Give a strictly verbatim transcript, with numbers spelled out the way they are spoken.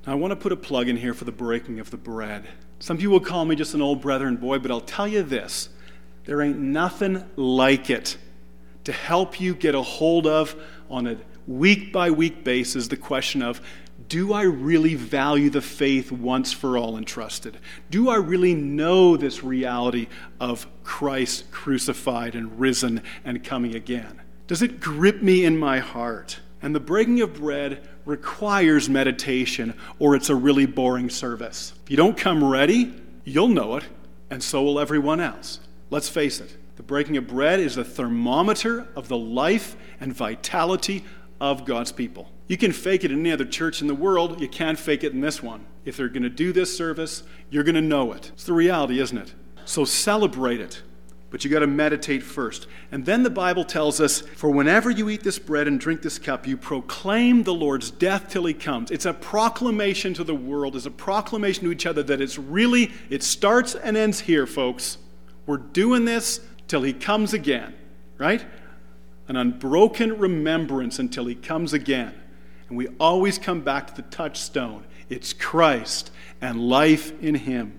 Now, I want to put a plug in here for the breaking of the bread. Some people will call me just an old brethren boy, but I'll tell you this. There ain't nothing like it to help you get a hold of on a week-by-week basis the question of, do I really value the faith once for all entrusted? Do I really know this reality of Christ crucified and risen and coming again? Does it grip me in my heart? And the breaking of bread requires meditation, or it's a really boring service. If you don't come ready, you'll know it, and so will everyone else. Let's face it, the breaking of bread is the thermometer of the life and vitality of God's people. You can fake it in any other church in the world. You can't fake it in this one. If they're going to do this service, you're going to know it. It's the reality, isn't it? So celebrate it. But you got to meditate first. And then the Bible tells us, for whenever you eat this bread and drink this cup, you proclaim the Lord's death till he comes. It's a proclamation to the world. It's a proclamation to each other that it's really, it starts and ends here, folks. We're doing this till he comes again, right? An unbroken remembrance until he comes again. And we always come back to the touchstone. It's Christ and life in him.